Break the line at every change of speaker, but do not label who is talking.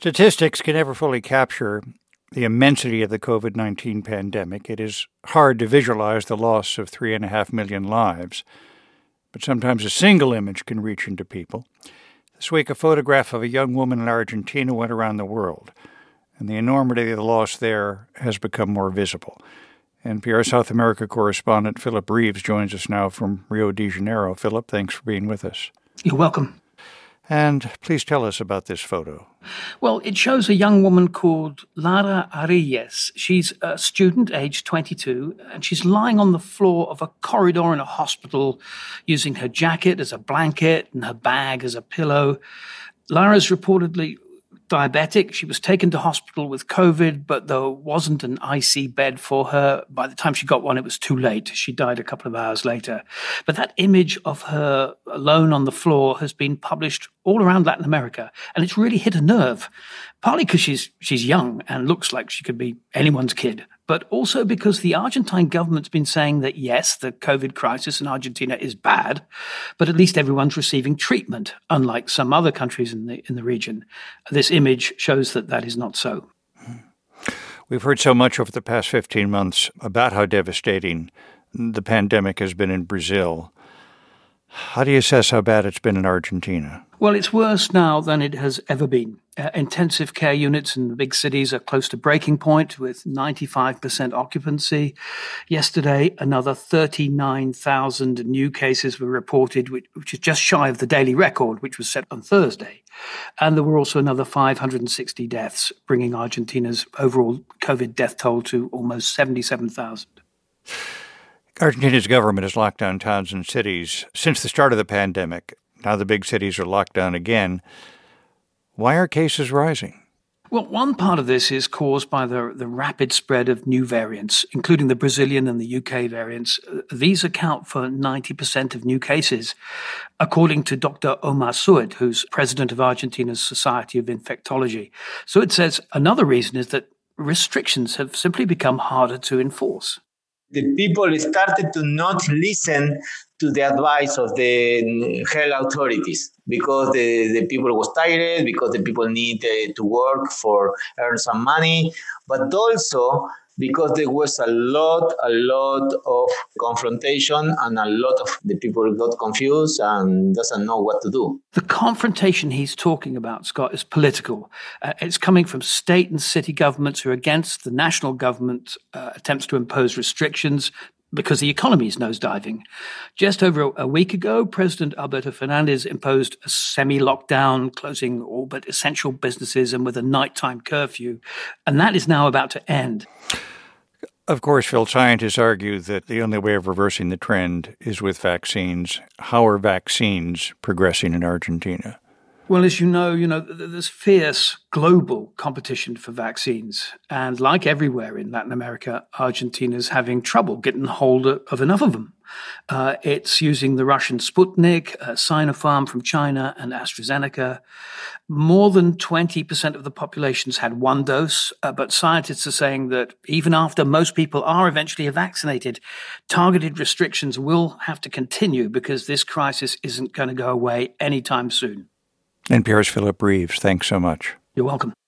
Statistics can never fully capture the immensity of the COVID-19 pandemic. It is hard to visualize the loss of 3.5 million lives, but sometimes a single image can reach into people. This week, a photograph of a young woman in Argentina went around the world, and the enormity of the loss there has become more visible. NPR South America correspondent Philip Reeves joins us now from Rio de Janeiro. Philip, thanks for being with us.
You're welcome.
And please tell us about this photo.
Well, it shows a young woman called Lara Arias. She's a student, aged 22, and she's lying on the floor of a corridor in a hospital using her jacket as a blanket and her bag as a pillow. Lara's reportedly diabetic. She was taken to hospital with COVID, but there wasn't an IC bed for her. By the time she got one, it was too late. She died a couple of hours later. But that image of her alone on the floor has been published all around Latin America, and it's really hit a nerve, partly because she's young and looks like she could be anyone's kid, but also because the Argentine government's been saying that, yes, the COVID crisis in Argentina is bad, but at least everyone's receiving treatment, unlike some other countries in the region. This image shows that that is not so.
We've heard so much over the past 15 months about how devastating the pandemic has been in Brazil. How do you assess how bad it's been in Argentina?
Well, it's worse now than it has ever been. Intensive care units in the big cities are close to breaking point with 95% occupancy. Yesterday, another 39,000 new cases were reported, which is just shy of the daily record, which was set on Thursday. And there were also another 560 deaths, bringing Argentina's overall COVID death toll to almost 77,000.
Argentina's government has locked down towns and cities since the start of the pandemic. Now the big cities are locked down again. Why are cases rising?
Well, one part of this is caused by the rapid spread of new variants, including the Brazilian and the UK variants. These account for 90% of new cases, according to Dr. Omar Sued, who's president of Argentina's Society of Infectology. Sued says another reason is that restrictions have simply become harder to enforce.
The people started to not listen to the advice of the health authorities because the people was tired, because the people needed to work for earn some money, but also because there was a lot of confrontation and a lot of the people got confused and doesn't know what to do.
The confrontation he's talking about, Scott, is political. It's coming from state and city governments who are against the national government attempts to impose restrictions because the economy is nosediving. Just over a week ago, President Alberto Fernandez imposed a semi-lockdown, closing all but essential businesses and with a nighttime curfew. And that is now about to end.
Of course, Phil, scientists argue that the only way of reversing the trend is with vaccines. How are vaccines progressing in Argentina?
Well, as you know, there's fierce global competition for vaccines. And like everywhere in Latin America, Argentina's having trouble getting hold of enough of them. It's using the Russian Sputnik, Sinopharm from China, and AstraZeneca. More than 20% of the population's had one dose, but scientists are saying that even after most people are eventually vaccinated, targeted restrictions will have to continue because this crisis isn't going to go away anytime soon.
NPR's Philip Reeves, thanks so much.
You're welcome.